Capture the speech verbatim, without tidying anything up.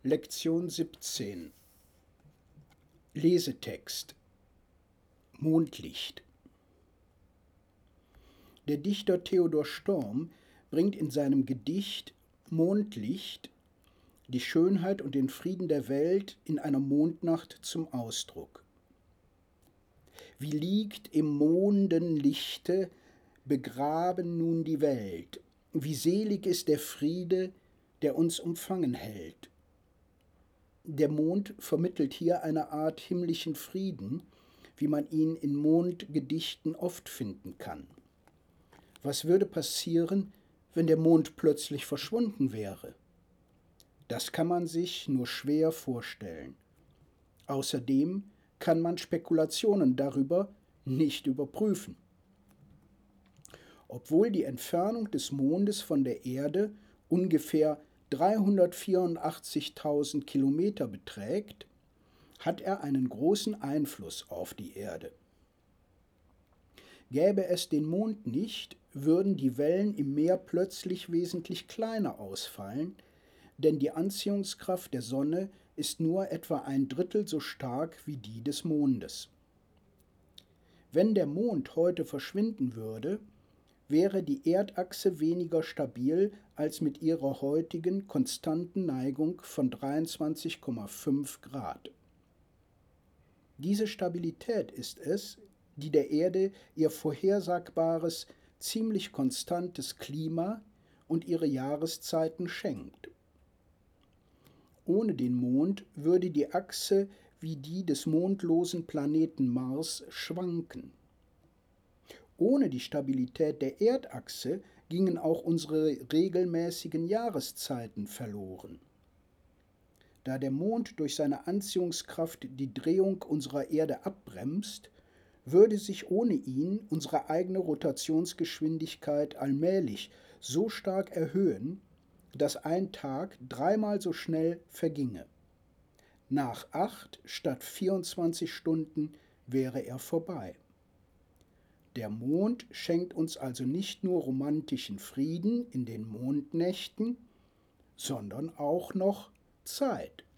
Lektion siebzehn. Lesetext. Mondlicht. Der Dichter Theodor Storm bringt in seinem Gedicht Mondlicht die Schönheit und den Frieden der Welt in einer Mondnacht zum Ausdruck. Wie liegt im Mondenlichte begraben nun die Welt, wie selig ist der Friede, der uns umfangen hält. Der Mond vermittelt hier eine Art himmlischen Frieden, wie man ihn in Mondgedichten oft finden kann. Was würde passieren, wenn der Mond plötzlich verschwunden wäre? Das kann man sich nur schwer vorstellen. Außerdem kann man Spekulationen darüber nicht überprüfen. Obwohl die Entfernung des Mondes von der Erde ungefähr dreihundertvierundachtzigtausend Kilometer beträgt, hat er einen großen Einfluss auf die Erde. Gäbe es den Mond nicht, würden die Wellen im Meer plötzlich wesentlich kleiner ausfallen, denn die Anziehungskraft der Sonne ist nur etwa ein Drittel so stark wie die des Mondes. Wenn der Mond heute verschwinden würde, wäre die Erdachse weniger stabil als mit ihrer heutigen konstanten Neigung von dreiundzwanzig Komma fünf Grad. Diese Stabilität ist es, die der Erde ihr vorhersagbares, ziemlich konstantes Klima und ihre Jahreszeiten schenkt. Ohne den Mond würde die Achse wie die des mondlosen Planeten Mars schwanken. Ohne die Stabilität der Erdachse gingen auch unsere regelmäßigen Jahreszeiten verloren. Da der Mond durch seine Anziehungskraft die Drehung unserer Erde abbremst, würde sich ohne ihn unsere eigene Rotationsgeschwindigkeit allmählich so stark erhöhen, dass ein Tag dreimal so schnell verginge. Nach acht statt vierundzwanzig Stunden wäre er vorbei. Der Mond schenkt uns also nicht nur romantischen Frieden in den Mondnächten, sondern auch noch Zeit.